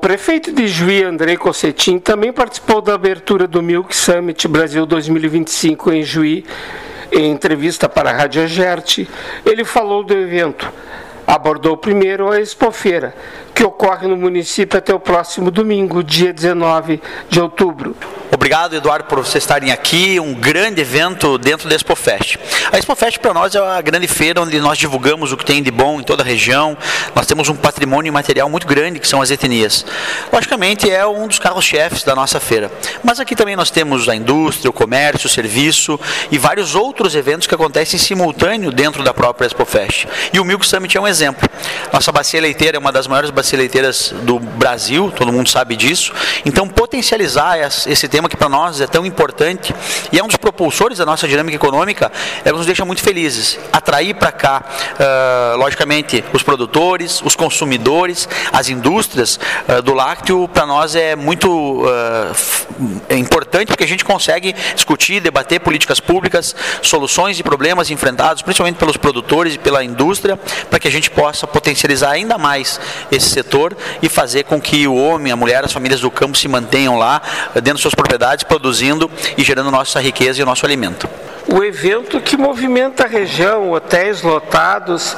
prefeito de Juí, Andrei Cossetin, também participou da abertura do Milk Summit Brasil 2025 em Juí. Em entrevista para a Rádio Agerte, ele falou do evento. Abordou primeiro a Expofeira, que ocorre no município até o próximo domingo, dia 19 de outubro. Obrigado, Eduardo, por vocês estarem aqui, um grande evento dentro da Expofest. A Expofest para nós é a grande feira onde nós divulgamos o que tem de bom em toda a região. Nós temos um patrimônio imaterial muito grande, que são as etnias. Logicamente é um dos carros-chefes da nossa feira. Mas aqui também nós temos a indústria, o comércio, o serviço e vários outros eventos que acontecem simultâneo dentro da própria Expofest. E o Milk Summit é um exemplo. Nossa bacia leiteira é uma das maiores bacias leiteiras do Brasil, todo mundo sabe disso. Então, potencializar esse tema que para nós é tão importante e é um dos propulsores da nossa dinâmica econômica, é o que nos deixa muito felizes. Atrair para cá, logicamente, os produtores, os consumidores, as indústrias do lácteo, para nós é muito importante, porque a gente consegue discutir, debater políticas públicas, soluções e problemas enfrentados, principalmente pelos produtores e pela indústria, para que a gente possa potencializar ainda mais esse setor e fazer com que o homem, a mulher, as famílias do campo se mantenham lá, dentro de suas propriedades, produzindo e gerando nossa riqueza e o nosso alimento. O evento que movimenta a região, hotéis lotados,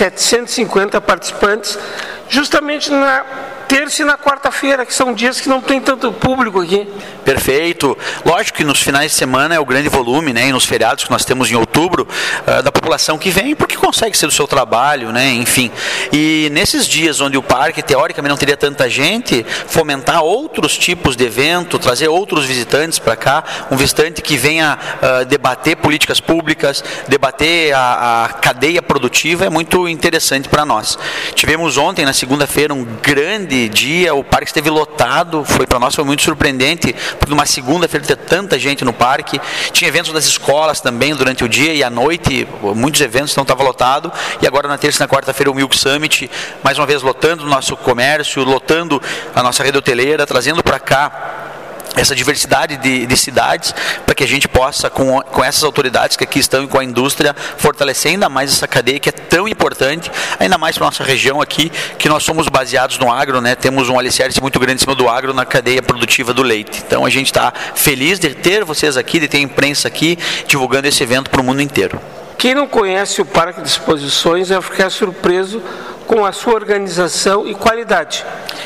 750 participantes, justamente na terça e na quarta-feira, que são dias que não tem tanto público aqui. Perfeito. Lógico que nos finais de semana é o grande volume, né, e nos feriados que nós temos em outubro, da população que vem, porque consegue ser do seu trabalho, né, enfim. E nesses dias onde o parque, teoricamente, não teria tanta gente, fomentar outros tipos de evento, trazer outros visitantes para cá, um visitante que venha debater políticas públicas, debater a cadeia produtiva, é muito interessante para nós. Tivemos ontem, na segunda-feira, um grande dia, o parque esteve lotado, para nós foi muito surpreendente, porque numa segunda-feira ter tanta gente no parque. Tinha eventos das escolas também durante o dia e à noite, muitos eventos, então estava lotado. E agora na terça e na quarta-feira o Milk Summit, mais uma vez lotando o nosso comércio, lotando a nossa rede hoteleira, trazendo para cá essa diversidade de cidades, para que a gente possa, com essas autoridades que aqui estão e com a indústria, fortalecer ainda mais essa cadeia que é tão importante, ainda mais para a nossa região aqui, que nós somos baseados no agro, né? Temos um alicerce muito grande em cima do agro na cadeia produtiva do leite. Então a gente está feliz de ter vocês aqui, de ter a imprensa aqui, divulgando esse evento para o mundo inteiro. Quem não conhece o Parque de Exposições vai ficar surpreso com a sua organização e qualidade.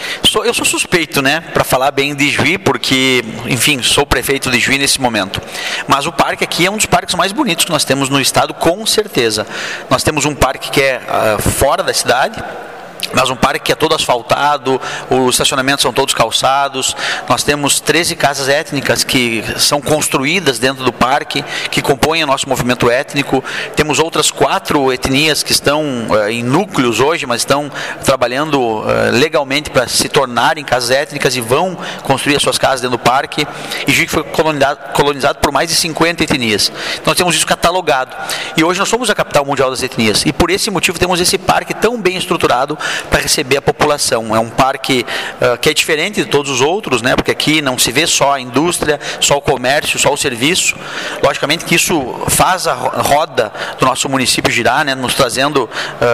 Eu sou suspeito, né, para falar bem de Juí, porque, enfim, sou prefeito de Juí nesse momento. Mas o parque aqui é um dos parques mais bonitos que nós temos no estado, com certeza. Nós temos um parque que é fora da cidade, mas um parque que é todo asfaltado, os estacionamentos são todos calçados. Nós temos 13 casas étnicas que são construídas dentro do parque, que compõem o nosso movimento étnico. Temos outras 4 etnias que estão em núcleos hoje, mas estão trabalhando legalmente para se tornarem casas étnicas e vão construir as suas casas dentro do parque. E Juí foi colonizado por mais de 50 etnias. Então nós temos isso catalogado. E hoje nós somos a capital mundial das etnias. E por esse motivo temos esse parque tão bem estruturado para receber a população. É um parque que é diferente de todos os outros, né? Porque aqui não se vê só a indústria, só o comércio, só o serviço. Logicamente que isso faz a roda do nosso município girar, né? Nos trazendo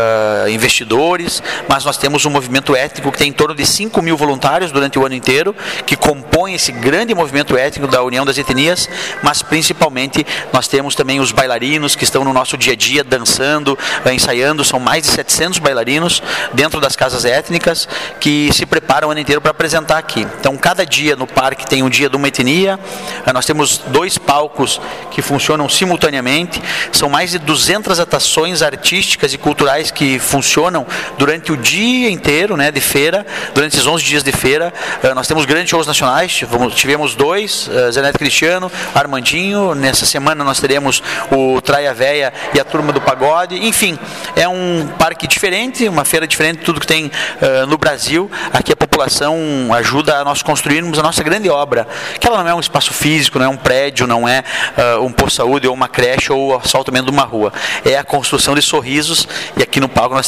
investidores, mas nós temos um movimento étnico que tem em torno de 5 mil voluntários durante o ano inteiro, que compõem esse grande movimento étnico da União das Etnias, mas principalmente nós temos também os bailarinos que estão no nosso dia a dia dançando, ensaiando. São mais de 700 bailarinos dentro das casas étnicas que se preparam o ano inteiro para apresentar aqui. Então, cada dia no parque tem um dia de uma etnia. Nós temos 2 palcos que funcionam simultaneamente. São mais de 200 atrações artísticas e culturais que funcionam durante o dia inteiro, né, de feira, durante esses 11 dias de feira. Nós temos grandes shows nacionais, tivemos 2, Zé Neto Cristiano, Armandinho. Nessa semana nós teremos o Traia Véia e a Turma do Pagode. Enfim, é um parque diferente, uma feira diferente de tudo que tem no Brasil. Aqui a população ajuda a nós construirmos a nossa grande obra, que ela não é um espaço físico, não é um prédio, não é um posto de saúde ou uma creche ou o asfaltamento de uma rua. É a construção de sorrisos, e aqui no parque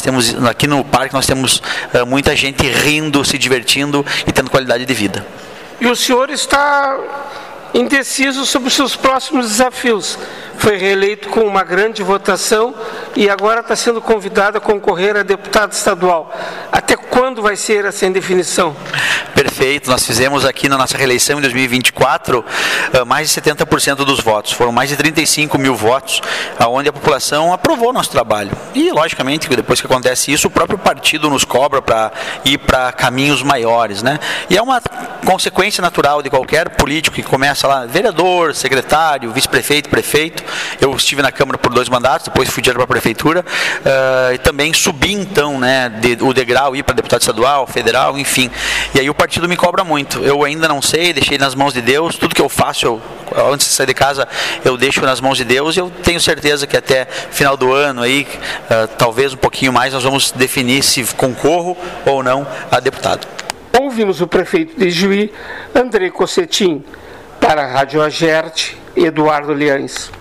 nós temos muita gente rindo, se divertindo e tendo qualidade de vida. E o senhor está indeciso sobre os seus próximos desafios. Foi reeleito com uma grande votação e agora está sendo convidado a concorrer a deputado estadual. Até quando vai ser essa indefinição? Perfeito. Nós fizemos aqui na nossa reeleição em 2024 mais de 70% dos votos. Foram mais de 35 mil votos, onde a população aprovou o nosso trabalho. E, logicamente, depois que acontece isso, o próprio partido nos cobra para ir para caminhos maiores, né? E é uma consequência natural de qualquer político que começa lá, vereador, secretário, vice-prefeito, prefeito. Eu estive na Câmara por 2 mandatos, depois fui direto para a Prefeitura, e também subi, então, né, o degrau, ir para deputado estadual, federal, enfim. E aí o partido me cobra muito. Eu ainda não sei, deixei nas mãos de Deus. Tudo que eu faço, antes de sair de casa, eu deixo nas mãos de Deus, e eu tenho certeza que até final do ano, aí, talvez um pouquinho mais, nós vamos definir se concorro ou não a deputado. Ouvimos o prefeito de Juí, Andrei Cossetin. Para a Rádio Agerte, Eduardo Liães.